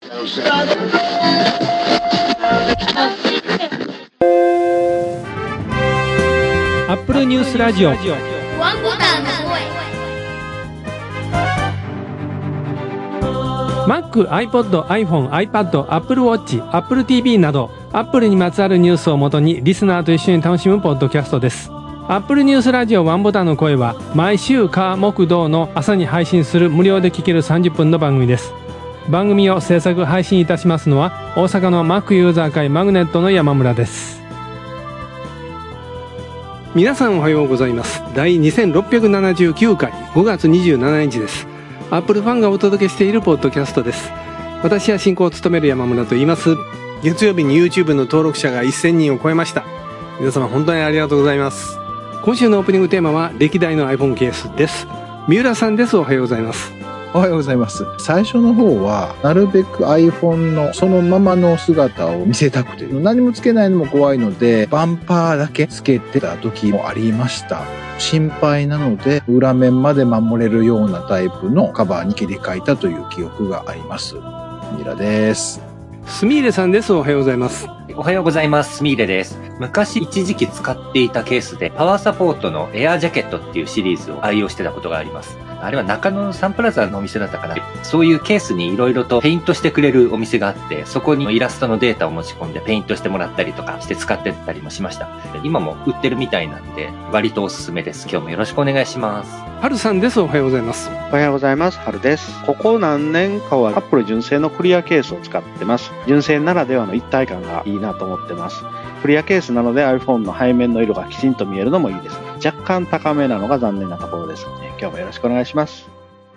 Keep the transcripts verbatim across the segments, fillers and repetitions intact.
アップルニュースラジオワンボタンの声。Mac、iPod、iPhone、iPad、Apple Watch、Apple ティーブイ など Apple にまつわるニュースをもとにリスナーと一緒に楽しむポッドキャストです。Apple ニュースラジオワンボタンの声は毎週火木土の朝に配信する無料で聴けるさんじゅっぷんの番組です。番組を制作配信いたしますのは大阪の Mac ユーザー会マグネットの山村です。皆さんおはようございます。第にせんろっぴゃくななじゅうきゅうかいごがつにじゅうしちにちです。アップルファンがお届けしているポッドキャストです。私は進行を務める山村と言います。月曜日に YouTube の登録者がせんにんを超えました。皆様本当にありがとうございます。今週のオープニングテーマは歴代の iPhone ケースです。三浦さんです。おはようございます。 おはようございます。最初の方はなるべく iPhone のそのままの姿を見せたくて、何もつけないのも怖いのでバンパーだけつけてた時もありました。心配なので裏面まで守れるようなタイプのカバーに切り替えたという記憶があります。ミラです。 スミーレさんです。おはようございます。 おはようございます。スミーレです。昔一時期使っていたケースでパワーサポートのエアージャケットっていうシリーズを愛用してたことがあります。あれは中野のサンプラザのお店だったかな。そういうケースにいろいろとペイントしてくれるお店があって、そこにイラストのデータを持ち込んでペイントしてもらったりとかして使ってたりもしました。今も売ってるみたいなんで割とおすすめです。今日もよろしくお願いします。 はるさんです。おはようございます。 おはようございます。はるです。ここ何年かはアップル純正のクリアケースを使ってます。純正ならではの一体感がいいなと思ってます。クリアケースなので iPhone の背面の色がきちんと見えるのもいいです。若干高めなのが残念なところですので、今日もよろしくお願いします。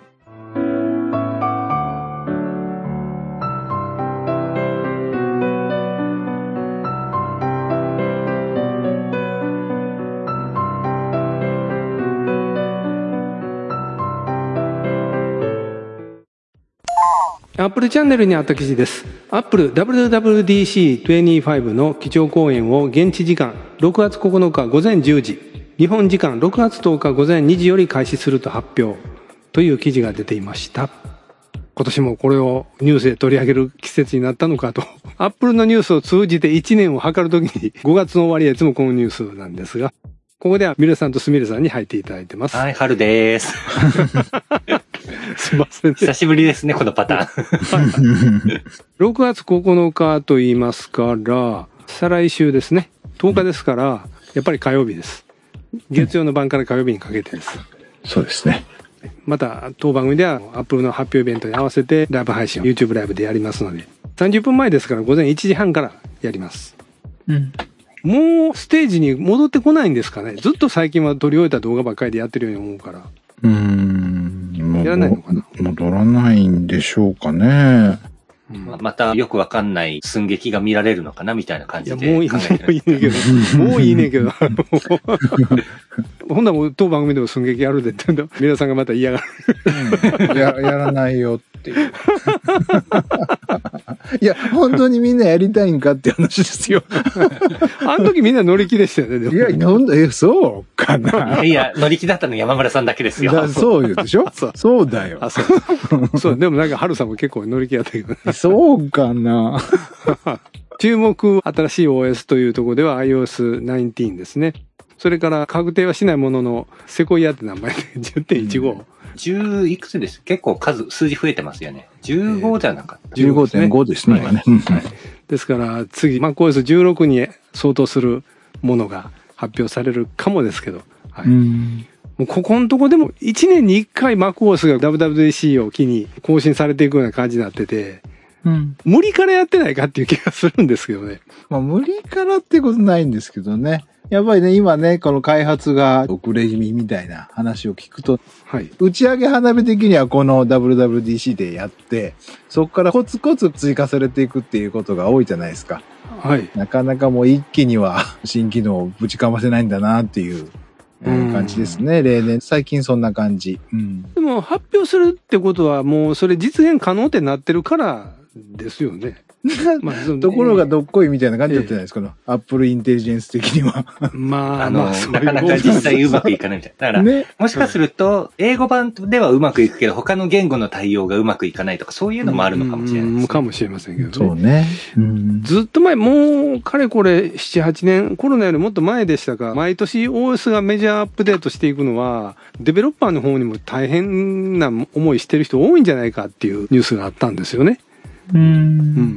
アップルチャンネルにあった記事です。アップル ダブリューダブリューディーシーにじゅうご の基調講演を現地時間ろくがつここのか午前じゅうじ、日本時間ろくがつとおか午前にじより開始すると発表という記事が出ていました。今年もこれをニュースで取り上げる季節になったのかと。アップルのニュースを通じていちねんを測るときにごがつの終わりはいつもこのニュースなんですが、ここではミルさんとスミルさんに入っていただいてます。 はい、春です。 すいませんね。 久しぶりですね、このパターン。 ろくがつここのかと言いますから、再来週ですね。とおかですから、やっぱり火曜日です。月曜の晩から火曜日にかけてです。 そうですね。 また、当番組ではアップルの発表イベントに合わせてライブ配信を YouTube ライブでやりますので、さんじゅっぷんまえですから午前いちじはんからやります。うん。もうステージに戻ってこないんですかね。ずっと最近は撮り終えた動画ばっかりでやってるように思うから。 うーん。 やらないのかな。 戻らないんでしょうかね。 うん、またよくわかんない寸劇が見られるのかなみたいな感じで。 いや、もういい、もういいねんけど。もういいねんけど。ほんならもう当番組でも寸劇やるでって言うんだ。皆さんがまた嫌がる。や、やらないよっていう。いや、本当にみんなやりたいんかって話ですよ。 あの時みんな乗り気でしたよね、でも。 いや、なんだ、え、そうかな。 いや、乗り気だったの山村さんだけですよ。 だそうよでしょそう。そうだよ。 あ、そう。そう、でもなんか春さんも結構乗り気やったけどね。 そうかな。 注目、新しい オーエス というところでは アイオーエスじゅうきゅう ですね。それから確定はしないものの、セコイアって名前で じゅってんいちご。うんじゅういくつです。結構数、数字増えてますよね。じゅうごじゃなかった。 じゅうごてんご ですね、今ね。 ですから、次、マックオーエスじゅうろく に相当するものが発表されるかもですけど。はい、もうここのとこでもいちねんにいっかい マックオーエス が ダブリューダブリューディーシー を機に更新されていくような感じになってて、うん、無理からやってないかっていう気がするんですけどね。 まあ無理からってことないんですけどね。やっぱりね、今ね、この開発が遅れ気味みたいな話を聞くと、はい、打ち上げ花火的にはこの ダブリューダブリューディーシー でやって、そこからコツコツ追加されていくっていうことが多いじゃないですか。はい。なかなかもう一気には新機能をぶちかませないんだなっていう感じですね。例年、最近そんな感じ。うん。 でも発表するってことはもうそれ実現可能ってなってるからですよね。 まあ、ところがどっこいみたいな感じだったじゃないですか、えー、このアップルインテリジェンス的には。 まあ、あの、まあ、なかなか実際うまくいかないみたいな。だから、ね、もしかすると、英語版ではうまくいくけど、他の言語の対応がうまくいかないとか、そういうのもあるのかもしれないです、ね。 うん、かもしれませんけどね。 そうね。 うん、ずっと前、もう、かれこれ、なな、はちねん、コロナよりもっと前でしたが、毎年 オーエス がメジャーアップデートしていくのは、デベロッパーの方にも大変な思いしてる人多いんじゃないかっていうニュースがあったんですよね。 うん、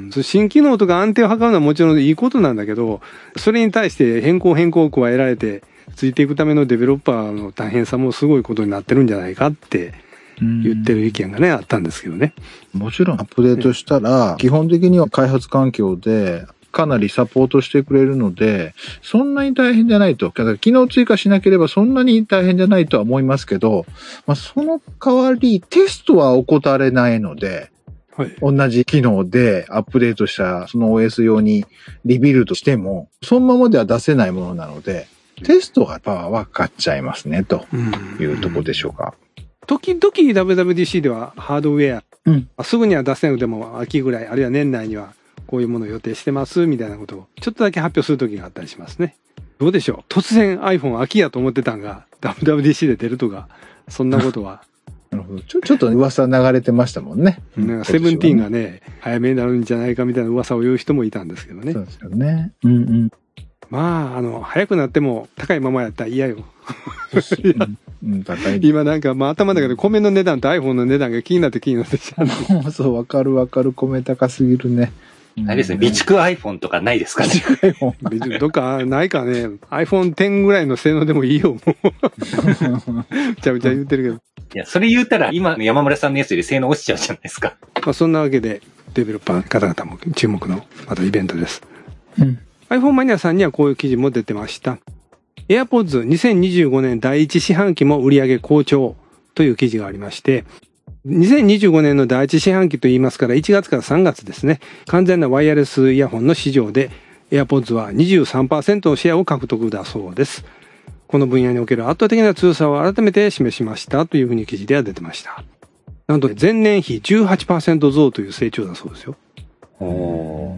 うん、新機能とか安定を図るのはもちろんいいことなんだけど、それに対して変更変更を加えられて、ついていくためのデベロッパーの大変さもすごいことになってるんじゃないかって言ってる意見がね、あったんですけどね。 もちろんアップデートしたら、基本的には開発環境でかなりサポートしてくれるので、そんなに大変じゃないと。だから機能追加しなければそんなに大変じゃないとは思いますけど、まあ、その代わりテストは怠れないので、はい、同じ機能でアップデートしたその オーエス 用にリビルドしても、そのままでは出せないものなので、テストがパワーはかかっちゃいますね、というところでしょうか。 時々 ダブリューダブリューディーシー ではハードウェア、うん、すぐには出せなくても秋ぐらい、あるいは年内にはこういうものを予定してますみたいなことをちょっとだけ発表する時があったりしますね。どうでしょう。突然 iPhone 秋やと思ってたんが ダブリューダブリューディーシー で出るとか、そんなことは。 なるほど。ちょ、ちょっと噂流れてましたもんね。 なんかセブンティーンがね、早めになるんじゃないかみたいな噂を言う人もいたんですけどね。 そうですよね。うんうん。 まあ、あの、早くなっても高いままやったら嫌よ。 うん、高い。 今なんか、まあ頭の中で米の値段と iPhone の値段が気になって気になってしまう。そう、わかるわかる。米高すぎるね。 あれですね、備蓄 iPhone とかないですかね。 備蓄 iPhone。どっかないかね。アイフォンテン ぐらいの性能でもいいよ、もう。めちゃめちゃ言ってるけど。 いや、それ言ったら今の山村さんのやつより性能落ちちゃうじゃないですか。 まあそんなわけで、デベロッパーの方々も注目の、またイベントです。 うん。 iPhone マニアさんにはこういう記事も出てました。AirPods にせんにじゅうごねん第一四半期も売上好調という記事がありまして、にせんにじゅうごねんの第一四半期と言いますからいちがつからさんがつですね、完全なワイヤレスイヤホンの市場で AirPods は にじゅうさんパーセント のシェアを獲得だそうです。この分野における圧倒的な強さを改めて示しましたというふうに記事では出てました。なんと前年比 じゅうはちパーセント 増という成長だそうですよ。 おー、 うん、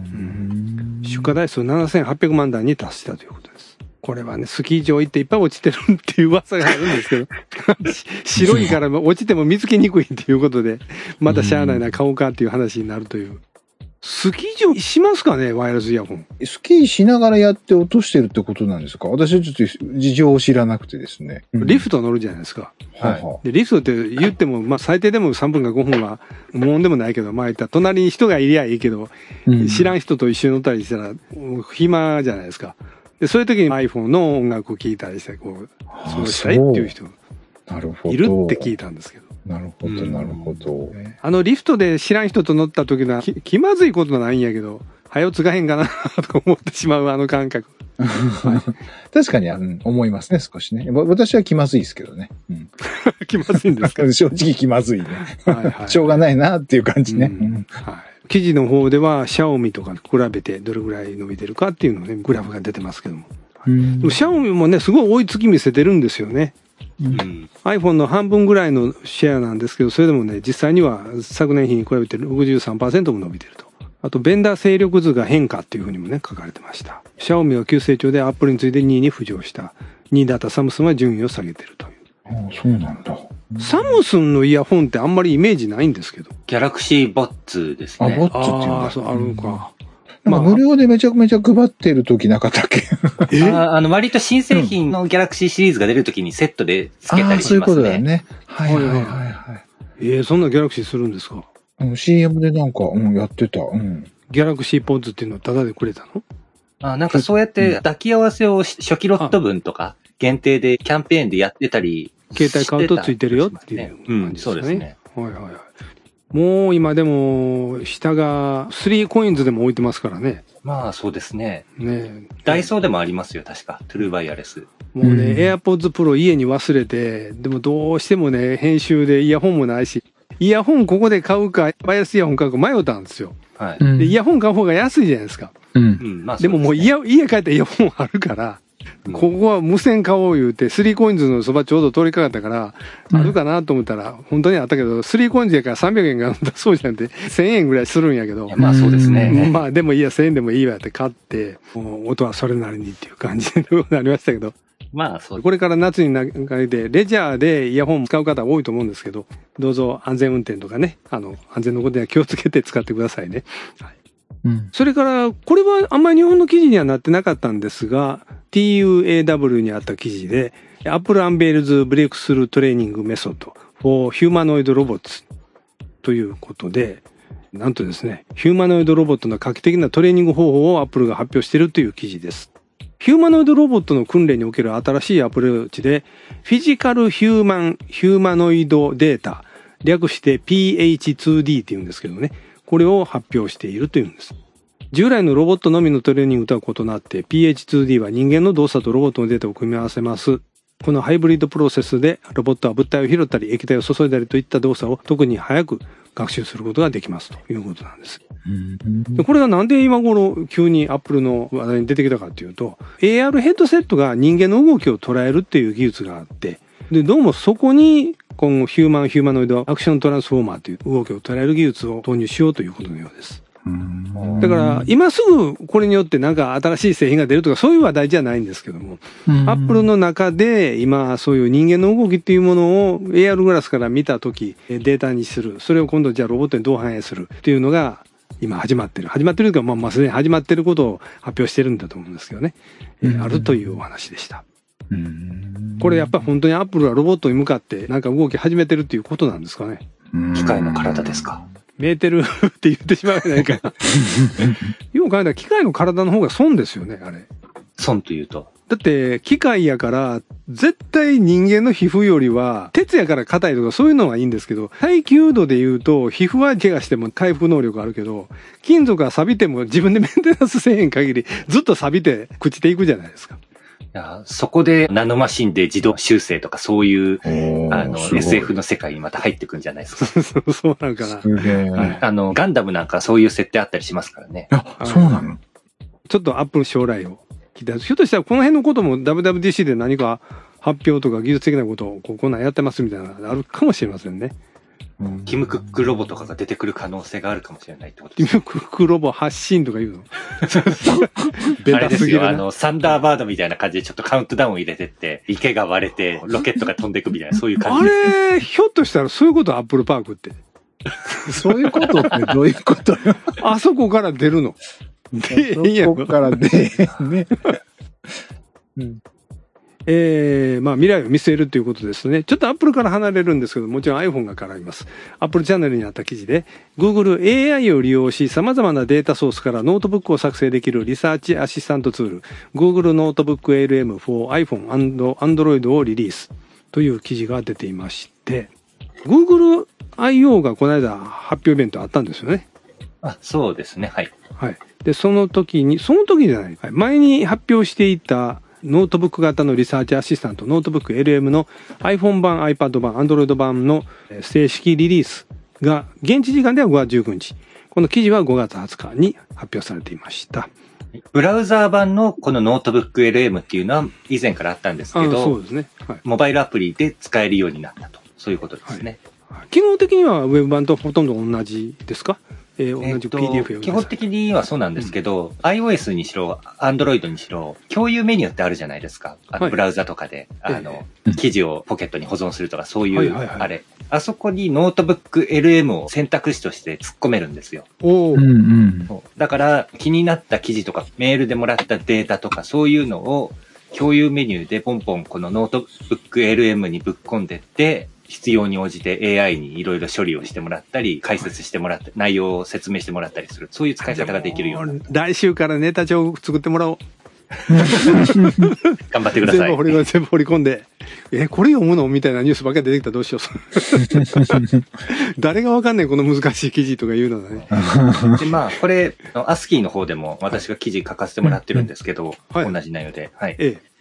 出荷台数ななせんはっぴゃくまんだいに達したということです。これはね、スキー場行っていっぱい落ちてるっていう噂があるんですけど、白いから落ちても見つけにくいっていうことで、またしゃあないな、買おうかっていう話になるという。スキー場しますかね、ワイヤレスイヤホン。 スキーしながらやって落としてるってことなんですか？私はちょっと事情を知らなくてですね。 リフト乗るじゃないですか。 はい。 でリフトって言っても、まあ最低でもさんぷんかごふんは、もんでもないけど、まあ言ったら隣に人がいりゃいいけど、うん、知らん人と一緒に乗ったりしたら、暇じゃないですか。で、そういう時に iPhone の音楽を聴いたりして、こう、過ごしたいっていう人がいるって聞いたんですけど。 なるほど、なるほど。 あのリフトで知らん人と乗った時の気、気まずいことはないんやけど、早よつがへんかなとか思ってしまうあの感覚。 はい、確かに、うん、思いますね、少しね。私は気まずいですけどね。うん、 気まずいんですか？ 正直気まずいね。はいはい、しょうがないなっていう感じね。うんうん、 はい、記事の方では、シャオミとか比べてどれぐらい伸びてるかっていうのね、グラフが出てますけども。うん、でもシャオミもね、すごい追いつき見せてるんですよね。うん、iPhone の半分ぐらいのシェアなんですけど、それでもね、実際には昨年比に比べて ろくじゅうさんパーセント も伸びてると。あと、ベンダー勢力図が変化っていうふうにもね、書かれてました。シャオミは急成長で Apple に次いでにいに浮上した。にいだったサムスンは順位を下げてるという。 ああ、そうなんだ。 サムスンのイヤホンってあんまりイメージないんですけど。 ギャラクシーボッツですね。 あ、ボッツっていうんだ。 ああ、そう、あるのか。 まあ、無料でめちゃくめちゃ配ってる時なかったっけ？ ああの、割と新製品のギャラクシーシリーズが出る時にセットで付けたりしますね。ああ、そういうことだよね。 はいはいはいはい。 ええー、そんなギャラクシーするんですか？ うん、シーエム でなんか、うん、やってた。うん。 ギャラクシーポッズっていうのをタダでくれたの？ あ、なんかそうやって抱き合わせを初期ロット分とか限定でキャンペーンでやってたり携帯買うとついてるよっていう感じですかね。うん、そうですね。はいはいはい。もう今でも下がスリーコインズでも置いてますからね。 まあそうですね。 ねダイソーでもありますよ、確か。トゥルーワイヤレス。 もうね、うん、AirPods Pro 家に忘れて、でもどうしてもね、編集でイヤホンもないし、イヤホンここで買うか、ワイヤレスイヤホン買うか迷ったんですよ。 はい。 で、イヤホン買う方が安いじゃないですか。 うん。 でももう家、家帰ったらイヤホンあるから、 ここは無線買おう言うて、スリーコインズのそばちょうど通りかかったから、あるかなと思ったら、本当にあったけど、スリーコインズやからさんびゃくえんがそうじゃなくて、せんえんぐらいするんやけど。 まあそうですね。 まあでもいいや、せんえんでもいいわって買って、もう音はそれなりにっていう感じになりましたけど。 まあそう。 これから夏にかけて、レジャーでイヤホン使う方多いと思うんですけど、どうぞ安全運転とかね、あの、安全のことには気をつけて使ってくださいね。はい。うん、それから、これはあんまり日本の記事にはなってなかったんですが、ティーユーエーダブリュー にあった記事で、Apple Unveils Breakthrough Training Method for Humanoid Robots ということで、なんとですね、ヒューマノイドロボットの画期的なトレーニング方法を Apple が発表しているという記事です。ヒューマノイドロボットの訓練における新しいアプローチで、フィジカルヒューマンヒューマノイドデータ、略して ピーエイチツーディー って言うんですけどね、これを発表しているというんです。従来のロボットのみのトレーニングとは異なって ピーエイチツーディー は人間の動作とロボットのデータを組み合わせます。このハイブリッドプロセスでロボットは物体を拾ったり液体を注いだりといった動作を特に早く学習することができますということなんです。でこれがなんで今頃急にアップルの話題に出てきたかっていうと エーアール ヘッドセットが人間の動きを捉えるっていう技術があってでどうもそこに今後ヒューマンヒューマノイドアクショントランスフォーマーという動きを捉える技術を投入しようということのようです。だから今すぐこれによってなんか新しい製品が出るとかそういう話題じゃないんですけどもアップルの中で今そういう人間の動きっていうものを エーアール グラスから見たときデータにするそれを今度じゃあロボットにどう反映するっていうのが今始まってる始まってるというかまあまあすでに始まってることを発表してるんだと思うんですけどね、えー、あるというお話でした。これやっぱり本当にアップルはロボットに向かってなんか動き始めてるっていうことなんですかね。 機械の体ですか。 メーテルって言ってしまうじゃないか。よう考えたら機械の体の方が損ですよね、あれ。 損というと。 だって機械やから絶対人間の皮膚よりは鉄やから硬いとかそういうのはいいんですけど耐久度で言うと皮膚は怪我しても回復能力あるけど金属が錆びても自分でメンテナンスせえへん限りずっと錆びて朽ちていくじゃないですか。 いやそこでナノマシンで自動修正とかそういうあの エスエフ の世界にまた入ってくんじゃないですか。 そうそうなんかな。 すげえ、はい。 あのガンダムなんかそういう設定あったりしますからね。 あ、そうなの。 ちょっとアップル将来を聞いて、ひょっとしたらこの辺のことも ダブリューダブリューディーシー で何か発表とか技術的なことをこんなんやってますみたいなのがあるかもしれませんね。 ティム・クックロボとかが出てくる可能性があるかもしれないってことですね。ティム・クックロボ発信とか言うのベタすぎるな。あれですよ、あの、サンダーバードみたいな感じでちょっとカウントダウンを入れてって、池が割れて、ロケットが飛んでいくみたいな、そういう感じです、ね。 あれ、ひょっとしたらそういうことアップルパークって。 そういうことってどういうことよ。 あそこから出るの。 で、そこから出ね。 うんえー、まあ未来を見据えるということですね。ちょっとアップルから離れるんですけど、もちろん iPhone が絡みます。アップルチャンネルにあった記事で、Google エーアイ を利用し、様々なデータソースからノートブックを作成できるリサーチアシスタントツール、Google Notebook エルエム for iPhone and Android をリリースという記事が出ていまして、Google アイオー がこの間発表イベントあったんですよね。 あ、そうですね。はい。 はい。で、その時に、その時じゃない。前に発表していた、ノートブック型のリサーチアシスタント、ノートブック エルエム の iPhone 版、iPad 版、Android 版の正式リリースが、現地時間ではごがつじゅうくにち。この記事はごがつはつかに発表されていました。 ブラウザー版のこのノートブック エルエム っていうのは以前からあったんですけど、 そうですね。はい、 モバイルアプリで使えるようになったと。そういうことですね。 はい、機能的にはウェブ版とほとんど同じですか？えー、同じ ピーディーエフ 読み基本的にはそうなんですけど、うん、iOS にしろ、Android にしろ、共有メニューってあるじゃないですか。あの、はい、ブラウザとかで、あの、えー、記事をポケットに保存するとか、そういう、あれ。あそこにノートブック エルエム を選択肢として突っ込めるんですよ。 おうんうん、 だから、気になった記事とか、メールでもらったデータとか、そういうのを共有メニューでポンポンこのノートブック エルエム にぶっ込んでって、必要に応じて エーアイ にいろいろ処理をしてもらったり、解説してもらって、内容を説明してもらったりする。そういう使い方ができるように。 来週からネタ帳を作ってもらおう。 頑張ってください。 全部掘り、全部掘り込んで。え、これ読むのみたいなニュースばっかり出てきたらどうしよう。誰がわかんないこの難しい記事とか言うのだね。 で、まあ、これ、アスキーの方でも私が記事書かせてもらってるんですけど、はい、同じ内容で。はい。ええ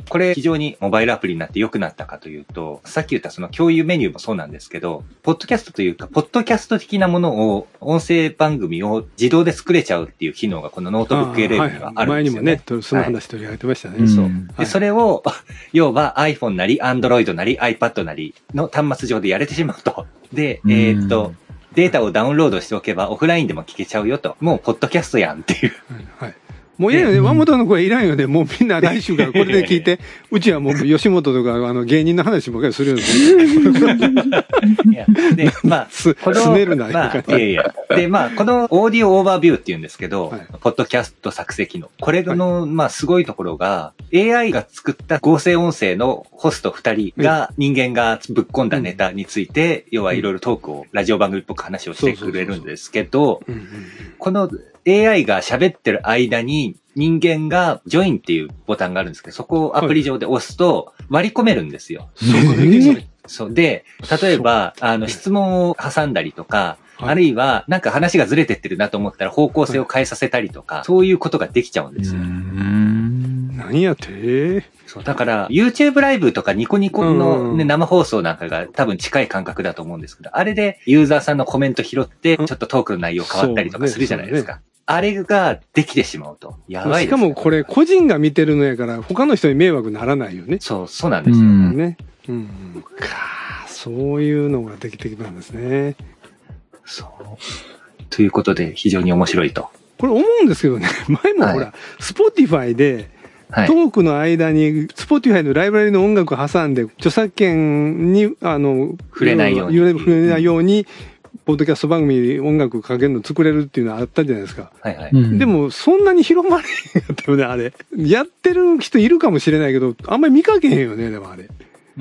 これ非常にモバイルアプリになって良くなったかというと、さっき言ったその共有メニューもそうなんですけど、ポッドキャストというか、ポッドキャスト的なものを、音声番組を自動で作れちゃうっていう機能がこのノートブック エルエム にはあるんですよね。 前にもね、その話取り上げてましたね。 はい、そう。 で、 それを、要は iPhone なり Android なり iPad なりの端末上でやれてしまうと。で、えー、っと、データをダウンロードしておけばオフラインでも聞けちゃうよと。もうポッドキャストやんっていう。 はい。もういらんよね。和本の声いらんよね。もうみんな来週からこれで聞いて、うちはもう吉本とかあの芸人の話ばかりするよういや、で、まあ、 す、 この、 すねるな、 まあ、いやいや。で、まあ、このオーディオオーバービューって言うんですけど、はい、ポッドキャスト作成機能。これの、はい、まあ、すごいところが、エーアイ が作った合成音声のホストふたりが人間がぶっ込んだネタについて、うん、要はいろいろトークを、ラジオ番組っぽく話をしてくれるんですけど、この エーアイ が喋ってる間に、人間がジョインっていうボタンがあるんですけど、そこをアプリ上で押すと割り込めるんですよ。そう。で、例えば、あの、質問を挟んだりとか、あるいは、なんか話がずれてってるなと思ったら方向性を変えさせたりとか、そういうことができちゃうんですよ。 何やってそう、だから、YouTube ライブとかニコニコの、ね、生放送なんかが多分近い感覚だと思うんですけど、あれでユーザーさんのコメント拾って、ちょっとトークの内容変わったりとかするじゃないですか。あれができてしまうと。やばいですね。 しかもこれ個人が見てるのやから、他の人に迷惑ならないよね。 そう、そうなんですよね。 うん。かそういうのができてきたんですね。 そう。ということで、非常に面白いと。 これ思うんですけどね、前もほら、スポティファイで、トークの間に、スポティファイのライブラリの音楽を挟んで、著作権に、あの、 触れないように。 触れないように、ポッドキャスト番組に音楽かけるの作れるっていうのはあったじゃないですか。 はいはい。 でも、そんなに広まれへんかったよね、あれ。やってる人いるかもしれないけど、あんまり見かけへんよね、でもあれ。うん、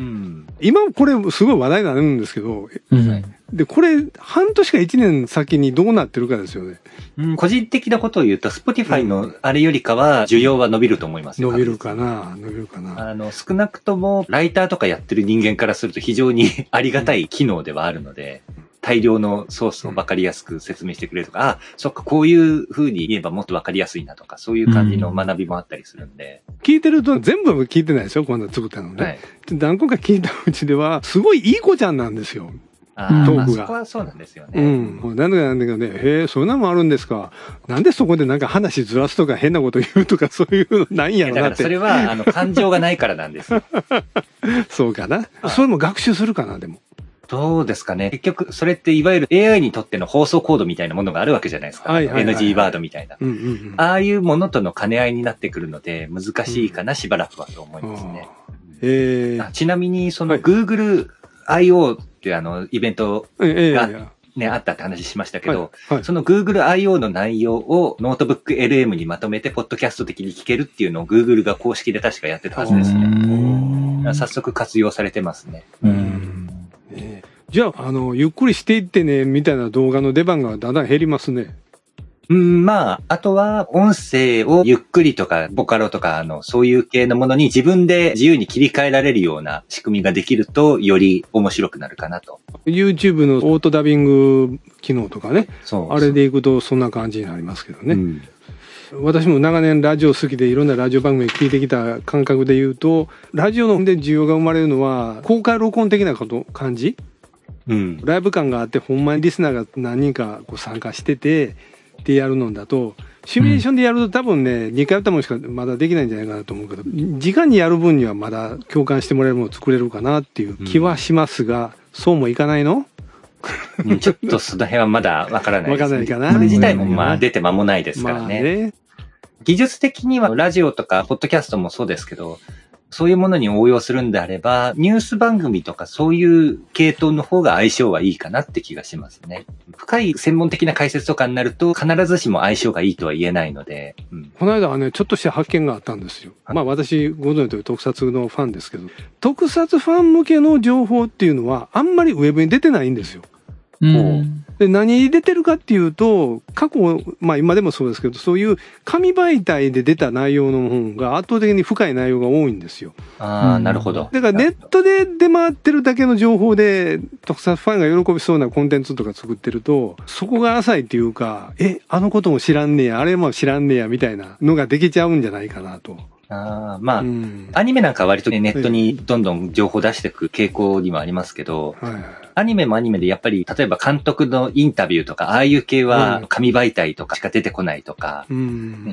今、これ、すごい話題になるんですけど、うん、で、これ、半年か一年先にどうなってるかですよね。 うん、個人的なことを言うと、Spotify のあれよりかは、需要は伸びると思いますよ。 伸びるかな、伸びるかな。 あの、少なくとも、ライターとかやってる人間からすると非常にありがたい機能ではあるので、大量のソースを分かりやすく説明してくれるとか、あ、そっか、こういう風に言えばもっと分かりやすいなとか、そういう感じの学びもあったりするんで。 うん、聞いてると全部聞いてないでしょこんな作ったのね。はい、何個か聞いたうちでは、すごいいい子ちゃんなんですよ。 あトークが。まあ、そこはそうなんですよね。 うん。なんだかなんだかね、へえ、そういうのもあるんですか。なんでそこでなんか話ずらすとか変なこと言うとかそういうのないんやろなって。 だからそれは、あの、感情がないからなんですよ。 そうかな。それも学習するかな、でも。 どうですかね。結局、それっていわゆる エーアイ にとっての放送コードみたいなものがあるわけじゃないですか。はいはいはいはい、エヌジー ワードみたいな、うんうんうん。ああいうものとの兼ね合いになってくるので、難しいかな、うん、しばらくはと思いますね。 えー、 ちなみに、その Google アイオー っていうあの、イベントが、ね、えー、あったって話しましたけど、はいはい、その Google アイオー の内容をノートブック エルエム にまとめて、ポッドキャスト的に聞けるっていうのを Google が公式で確かやってたはずですね。早速活用されてますね。うんえーじゃあ、あの、ゆっくりしていってね、みたいな動画の出番がだんだん減りますね。 うん、まあ、あとは、音声をゆっくりとか、ボカロとか、あの、そういう系のものに自分で自由に切り替えられるような仕組みができると、より面白くなるかなと。 YouTube のオートダビング機能とかね。そうそう。あれでいくと、そんな感じになりますけどね。うん、私も長年ラジオ好きでいろんなラジオ番組聞いてきた感覚で言うと、ラジオので需要が生まれるのは、公開録音的なこと、感じうん、ライブ感があってほんまにリスナーが何人かこう参加しててってやるのだとシミュレーションでやると多分ねにかいやったものしかまだできないんじゃないかなと思うけど直にやる分にはまだ共感してもらえるものを作れるかなっていう気はしますが、うん、そうもいかないのちょっとその辺はまだわからないです、ね。わからないかな。それ自体もまあ出て間もないですからね。まあね技術的にはラジオとかポッドキャストもそうですけどそういうものに応用するんであれば、ニュース番組とかそういう系統の方が相性はいいかなって気がしますね。深い専門的な解説とかになると必ずしも相性がいいとは言えないので。 うん、この間はね、ちょっとした発見があったんですよ。まあ私、ご存知のとおり特撮のファンですけど、特撮ファン向けの情報っていうのはあんまりウェブに出てないんですよ。うん、で何に出てるかっていうと過去まあ今でもそうですけどそういう紙媒体で出た内容の本が圧倒的に深い内容が多いんですよ。 ああ、なるほど。 だからネットで出回ってるだけの情報で特撮ファンが喜びそうなコンテンツとか作ってるとそこが浅いっていうかえあのことも知らんねやあれも知らんねやみたいなのができちゃうんじゃないかなと。 ああ、まあ、うん、アニメなんか割とね、ネットにどんどん情報出していく傾向にもありますけど、はい、アニメもアニメでやっぱり、例えば監督のインタビューとか、ああいう系は紙媒体とかしか出てこないとか、うん、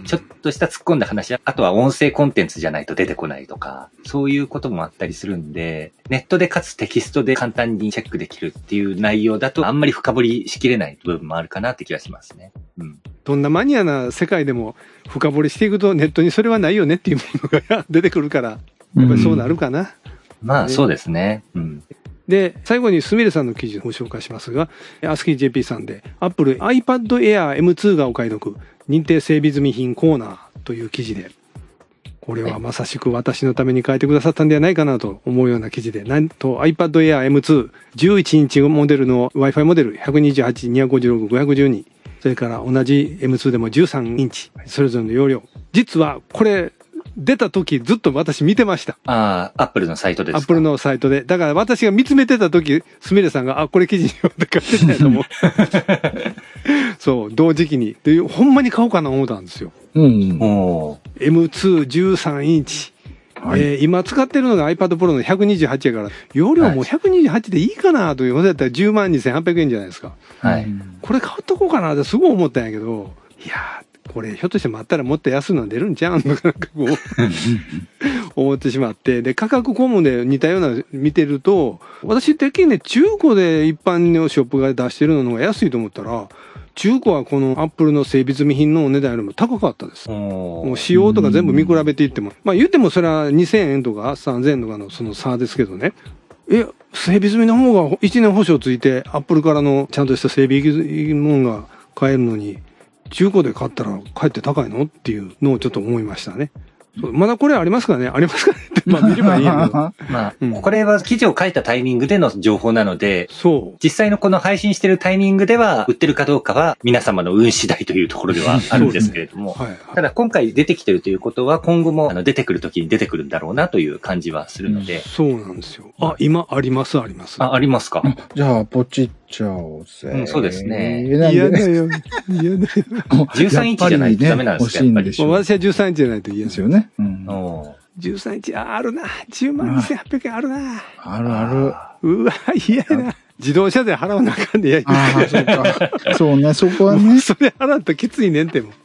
ちょっとした突っ込んだ話、あとは音声コンテンツじゃないと出てこないとか、そういうこともあったりするんで、ネットでかつテキストで簡単にチェックできるっていう内容だと、あんまり深掘りしきれない部分もあるかなって気がしますね。うん。 どんなマニアな世界でも深掘りしていくとネットにそれはないよねっていうものが出てくるから、やっぱりそうなるかな。うん、 まあそうですね。うん。 で、最後にすみれさんの記事をご紹介しますが、アスキー ジェーピー さんで Apple iPad Air エムツー がお買い得、認定整備済み品コーナーという記事で、これはまさしく私のために書いてくださったんではないかなと思うような記事で、なんと iPad Air エムツー、じゅういちインチモデルの Wi-Fi モデルひゃくにじゅうはち、にひゃくごじゅうろく、ごひゃくじゅうに、それから同じ エムツー でもじゅうさんインチ、それぞれの容量。実はこれ出た時ずっと私見てました。 ああ、Apple のサイトですか。 Apple のサイトで。だから私が見つめてた時、すみれさんが、あ、これ記事に読んで書いてたやと思う。そう、同時期に。で、ほんまに買おうかな思ったんですよ。うん。エムツーじゅうさん インチ。はい、えー、今使ってるのが iPad Pro のひゃくにじゅうはちやから、容量もひゃくにじゅうはちでいいかなということだったらじゅうまんにせんはっぴゃくえんじゃないですか。はい。これ買っとこうかなってすごい思ったんやけど、いやー、これひょっとして待ったらもっと安いの出るんちゃうんとかなんかこう思ってしまって、で、価格コムで似たような見てると、私的にね、中古で一般のショップが出してるのが安いと思ったら、中古はこのアップルの整備済み品のお値段よりも高かったです。もう仕様とか全部見比べていっても。まあ言ってもそれはにせんえんとかさんぜんえんとかのその差ですけどね。え、整備済みの方がいちねん保証ついてアップルからのちゃんとした整備ものが買えるのに、中古で買ったらかえって高いのっていうのをちょっと思いましたね。まだこれありますかねありますかねって、まあ見ればいいやけど。まあ、うん、これは記事を書いたタイミングでの情報なので、そう。実際のこの配信してるタイミングでは、売ってるかどうかは皆様の運次第というところではあるんですけれども、ねはいはい、ただ今回出てきてるということは、今後もあの出てくるときに出てくるんだろうなという感じはするので。うん、 そうなんですよ。あ、今ありますあります。 あ、ありますか。 じゃあ、ポチっちゃおうぜ。 うん、そうですね。 嫌だよ。嫌だよ。 じゅうさんインチじゃないとダメなんですか、やっぱり。 私はじゅうさんインチじゃないと嫌ですよね。うん。 じゅうさんインチ、あ、あるな。じゅうまんにせんはっぴゃくえんあるな。 あるある。 うわ、嫌やな。自動車税払わなあかんでやい。 ああ、そうか。そうね、そこはね。 それ払ったらきついねんっても。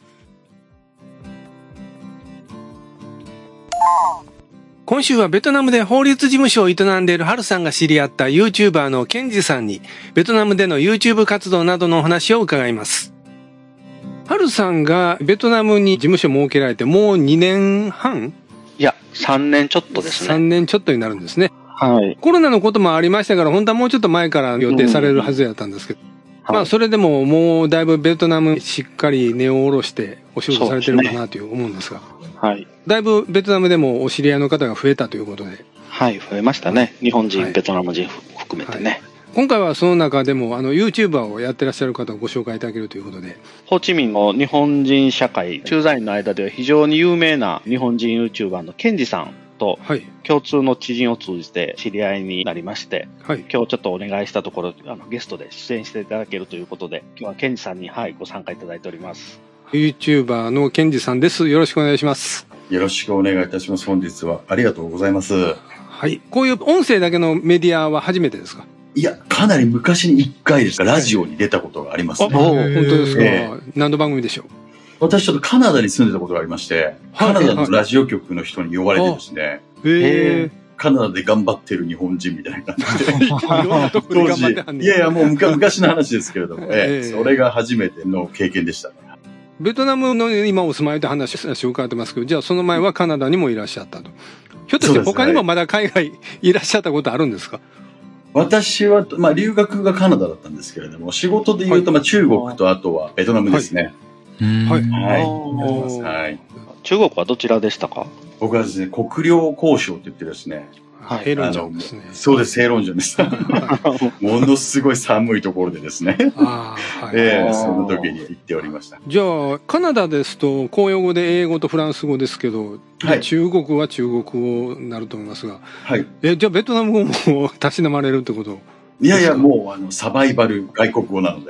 今週はベトナムで法律事務所を営んでいるハルさんが知り合った YouTuber のケンジさんに、ベトナムでの YouTube 活動などのお話を伺います。ハルさんがベトナムに事務所を設けられてもうにねんはん？ いや、さんねんちょっとですね。 さんねんちょっとになるんですね。 はい。 コロナのこともありましたから、本当はもうちょっと前から予定されるはずやったんですけど。うん、まあ、それでももうだいぶベトナムしっかり根を下ろしてお仕事されてるかなという思うんですが。 はい。 だいぶベトナムでもお知り合いの方が増えたということで。 はい、増えましたね。日本人、はい、ベトナム人含めてね。はい、 今回はその中でもあの YouTuber をやってらっしゃる方をご紹介いただけるということで。 ホーチミンの日本人社会、駐在員の間では非常に有名な日本人 YouTuber のケンジさんと共通の知人を通じて知り合いになりまして、はい、今日ちょっとお願いしたところあのゲストで出演していただけるということで、今日はケンジさんに、はい、ご参加いただいております。 YouTuber のケンジさんです。よろしくお願いします。 よろしくお願いいたします。本日はありがとうございます。 はい。こういう音声だけのメディアは初めてですか？ いや、かなり昔に一回ですか、ラジオに出たことがありますね。 あ、本当ですか、えー、何の番組でしょう？ 私ちょっとカナダに住んでたことがありまして、カナダのラジオ局の人に呼ばれてですね、えー、カナダで頑張ってる日本人みたいな感じで。当時、いやいや、もう昔の話ですけれども、えー、それが初めての経験でしたね。 ベトナムの今お住まいで話を伺ってますけど、じゃあその前はカナダにもいらっしゃったと。ひょっとして他にもまだ海外いらっしゃったことあるんですか？ 私は、まあ留学がカナダだったんですけれども、仕事で言うと、まあ中国とあとはベトナムですね。 はい。 はい。はい。 中国はどちらでしたか？ 僕はですね、国領交渉って言ってですね。 はい。ヘイロンジョンですね。 そうです、ヘイロンジョンです。ものすごい寒いところでですね。ああ、はい。ええ、その時に行っておりました。 じゃあ、カナダですと、公用語で英語とフランス語ですけど、はい、中国は中国語になると思いますが、はい。え、じゃあベトナム語もたしなまれるってこと？ いやいや、もう、あの、サバイバル外国語なので。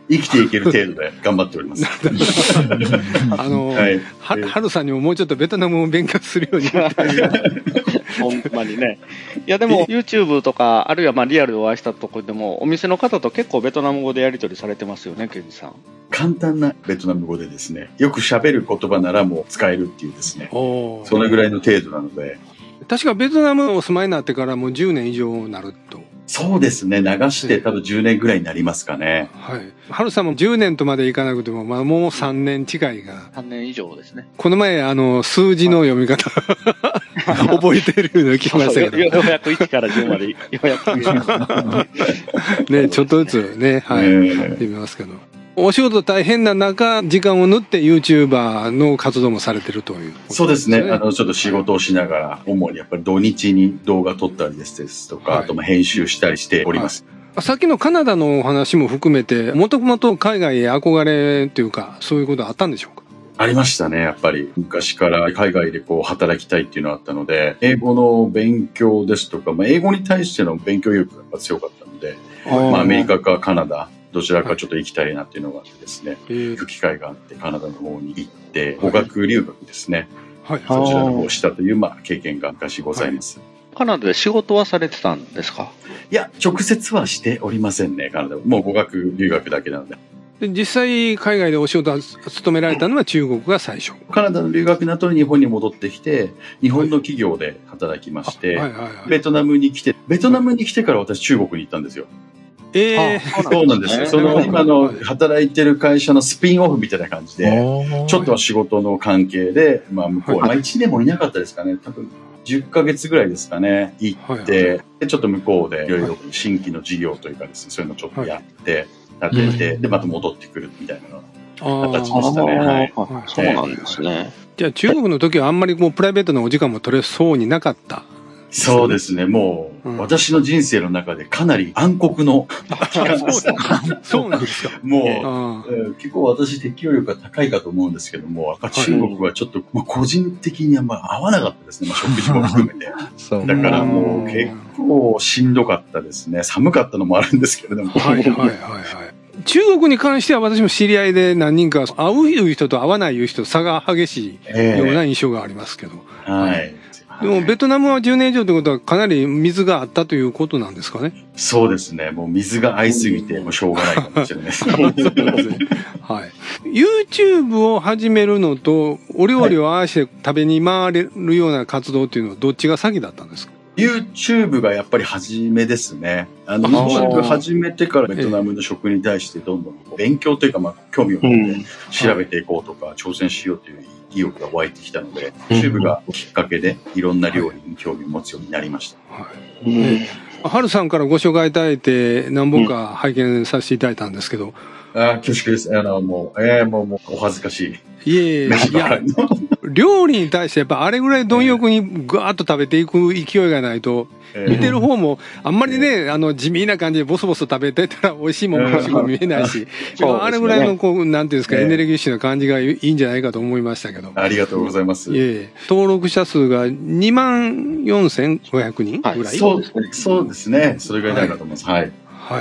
生きていける程度で頑張っております。 あの、はい、は、はるさんにももうちょっとベトナムを勉強するようになって。 ほんまにね。いやでも YouTube とか、あるいはまあリアルでお会いしたところでも、お店の方と結構ベトナム語でやり取りされてますよね、ケンジさん。 簡単なベトナム語でですね、よく喋る言葉ならもう使えるっていうですね、そのぐらいの程度なので。 確かベトナムお住まいになってからもうじゅうねん以上になると。 そうですね。流して多分じゅうねんぐらいになりますかね。 はい。はるさんもじゅうねんとまでいかなくても、まあもうさんねん近いが。 さんねん以上ですね。 この前、あの、数字の読み方、覚えてるの聞きましたけど。 ようやくいちからじゅうまで、ようやく。 ね、ちょっとずつね、はい。やってみますけど。お仕事大変な中、時間を縫って YouTuber の活動もされてるという、ね。 そうですね。あの、ちょっと仕事をしながら、主にやっぱり土日に動画撮ったりですとか、はい、あとまあ編集したりしております。 はい、さっきのカナダのお話も含めて、もともと海外へ憧れというか、そういうことあったんでしょうか？ ありましたね、やっぱり。昔から海外でこう働きたいっていうのがあったので、英語の勉強ですとか、まあ、英語に対しての勉強意欲が強かったので、まあ、アメリカかカナダ、どちらかちょっと行きたいなっていうのがあってですね、はい、行く機会があってカナダの方に行って、語学留学ですね、はい、そちらの方をしたという、まあ、経験が昔ございます。はい、 カナダで仕事はされてたんですか？ いや、直接はしておりませんね、カナダは。もう語学留学だけなので。 で実際海外でお仕事を務められたのは中国が最初。 カナダの留学の後に日本に戻ってきて、日本の企業で働きまして、はいはいはいはい、ベトナムに来て、ベトナムに来てから私中国に行ったんですよ。 ええー、そうなんですよ。その今の働いてる会社のスピンオフみたいな感じで、ちょっとは仕事の関係で、まあ向こう、まあいちねんもいなかったですかね。多分じゅっかげつぐらいですかね、行って、でちょっと向こうでいろいろ新規の事業というかですね、そういうのをちょっとやって、立てて、で、また戻ってくるみたいな形でしたね。はい。 そうなんですね。 じゃあ中国の時はあんまりもうプライベートなお時間も取れそうになかった？ そうですね。もう、うん、私の人生の中でかなり暗黒の期間でした。 そうなんですか。 もう、えー、結構私適応力が高いかと思うんですけども、やっぱ中国はちょっと、まあ、個人的にはまあ合わなかったですね。まあ、食事も含めて。そうだからもう結構しんどかったですね。寒かったのもあるんですけれども。 はいはいはいはい。中国に関しては私も知り合いで何人か会う人と会わない人差が激しいような印象がありますけど。 えー、はい。 でもベトナムはじゅうねん以上ということはかなり水があったということなんですかね。 そうですね。もう水が合いすぎてもうしょうがないかもしれないです。そうですね。 はい。YouTube を始めるのとお料理を合わせて食べに回れるような活動っていうのはどっちが先だったんですか？ YouTube がやっぱり初めですね。あの、YouTube 始めてからベトナムの食に対してどんどん勉強というか、まあ、興味を持って調べていこうとか、挑戦しようという意欲が湧いてきたので、YouTube がきっかけでいろんな料理に興味を持つようになりました。はい。 うんはるさんからご紹介いただいて何本か拝見させていただいたんですけど。 うん、ああ、恐縮です。あの、もう、ええー、もう、もう、お恥ずかしい。 いえいえ、いや、料理に対してやっぱあれぐらい貪欲にガーッと食べていく勢いがないと、えー、見てる方もあんまりね、あの、地味な感じでボソボソ食べてたら美味しいもん美味しいもん見えないし、えー、あれぐらいのこう、なんていうんですか、えー、エネルギッシュな感じがいいんじゃないかと思いましたけど。 ありがとうございます。 いえ、登録者数がにまんよんせんごひゃくにんぐらい、はい、 そうですね。そうですね。それぐらいになるかと思います。はい。 はい。はい。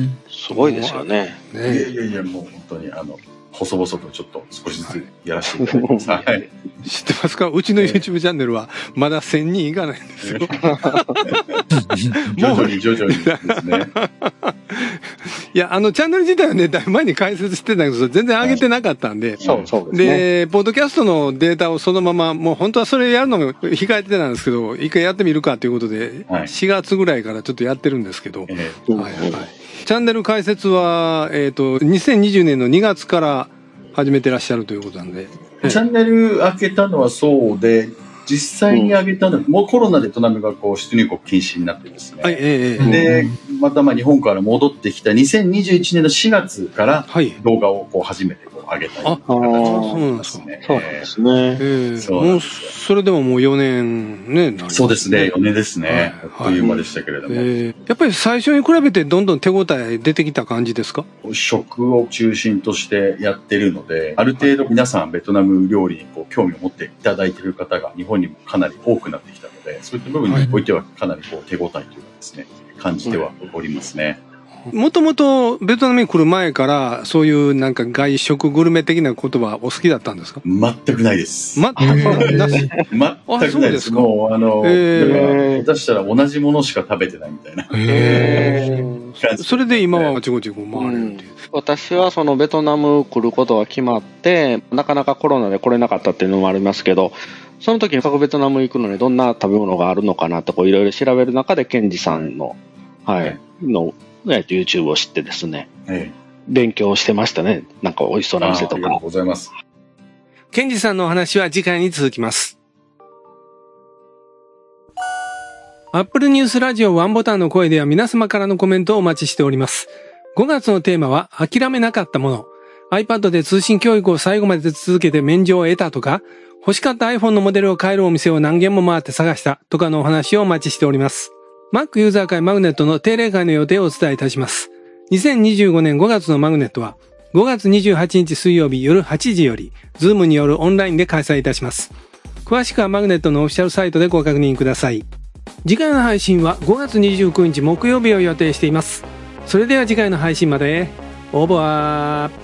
すごいですよね。 ねいやいやいや、もう本当に、あの、細々とちょっと少しずつやらせていただきます。はい。 知ってますか？うちの YouTube チャンネルはまだせんにんいかないんですよ。 徐々に徐々にですね。 いや、あの、チャンネル自体はね、だいぶ前に解説してたけど、全然上げてなかったんで。 そうそうですね。 で、ポッドキャストのデータをそのまま、もう本当はそれやるのも控えてたんですけど、一回やってみるかということで、しがつぐらいからちょっとやってるんですけど。はいはいはい。チャンネル開設は、えっと、にせんにじゅうねんのにがつから始めてらっしゃるということなんで。 チャンネル開けたのはそうで、実際に開けたのは、もうコロナでベトナムがこう出入国禁止になってですね。はい、ええ。で、またまあ日本から戻ってきたにせんにじゅういちねんのしがつから動画をこう初めてこう上げたりという形になりますね。 そうなんですね。 ええ。もう、それでももうよねんね、 そうですね、よねんですね。あっという間でしたけれども。 やっぱり最初に比べてどんどん手応え出てきた感じですか？ 食を中心としてやってるので、ある程度皆さんベトナム料理にこう興味を持っていただいている方が日本にもかなり多くなってきたので、そういった部分においてはかなりこう手応えというかですね、感じてはおりますね。 もともとベトナムに来る前からそういうなんか外食グルメ的なことはお好きだったんですか？ 全くないです。 全くなし。 全くないです。もうあの、えー、出したら同じものしか食べてないみたいな。 へー。それで今はあちこちこう回れるっていう。 私はそのベトナム来ることが決まってなかなかコロナで来れなかったっていうのもありますけど、その時にベトナム行くのにどんな食べ物があるのかなってこういろいろ調べる中でケンジさんの、はい、の、YouTube を知ってですね、ええ、勉強してましたね。なんか美味しそうな店とか。ありがとうございます。 ケンジさんのお話は次回に続きます。Apple News ラジオワンボタンの声では皆様からのコメントをお待ちしております。ごがつのテーマは諦めなかったもの。iPad で通信教育を最後まで続けて免状を得たとか、欲しかった iPhone のモデルを買えるお店を何軒も回って探したとかのお話をお待ちしております。Mac ユーザー会マグネットの定例会の予定をお伝えいたします。にせんにじゅうごねんごがつのマグネットはごがつにじゅうはちにち水曜日夜はちじより Zoom によるオンラインで開催いたします。詳しくはマグネットのオフィシャルサイトでご確認ください。次回の配信はごがつにじゅうくにち木曜日を予定しています。それでは次回の配信まで。オーバー。